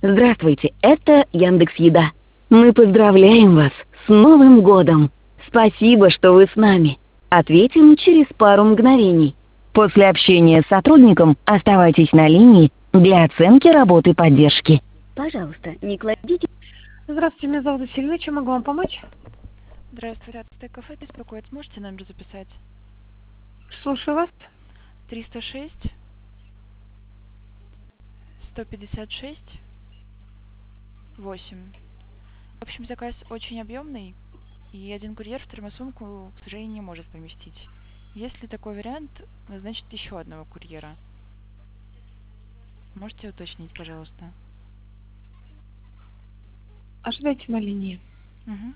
Здравствуйте, это Яндекс.Еда. Мы поздравляем вас с Новым годом. Спасибо, что вы с нами. Ответим через пару мгновений. После общения с сотрудником оставайтесь на линии для оценки работы поддержки. Пожалуйста, не кладите... Здравствуйте, меня зовут Василина. Чем могу вам помочь? Здравствуйте, от Стейк Кафе беспокоит. Сможете номер записать? Слушаю вас. 306 156 8. В общем, заказ очень объемный, и один курьер в термосумку, к сожалению, не может поместить. Если такой вариант, назначить еще одного курьера. Можете уточнить, пожалуйста? Ожидайте на линии. Угу.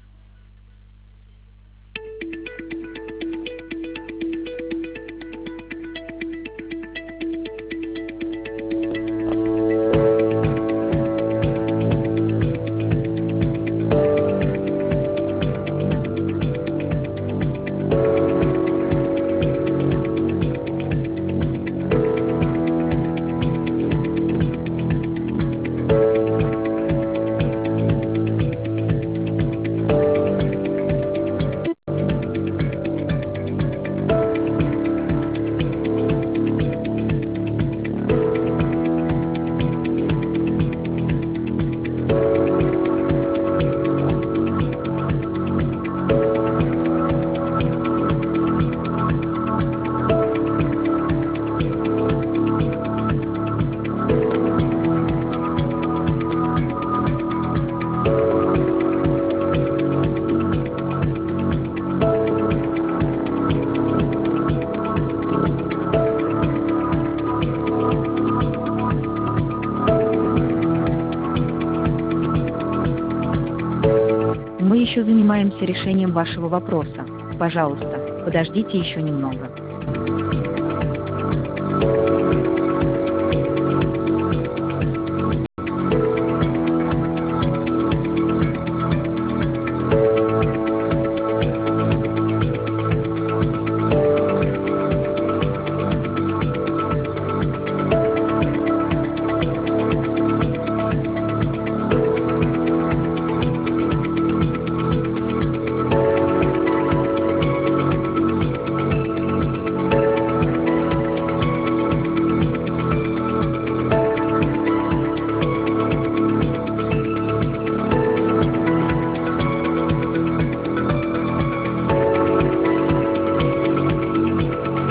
Мы еще занимаемся решением вашего вопроса. Пожалуйста, подождите еще немного.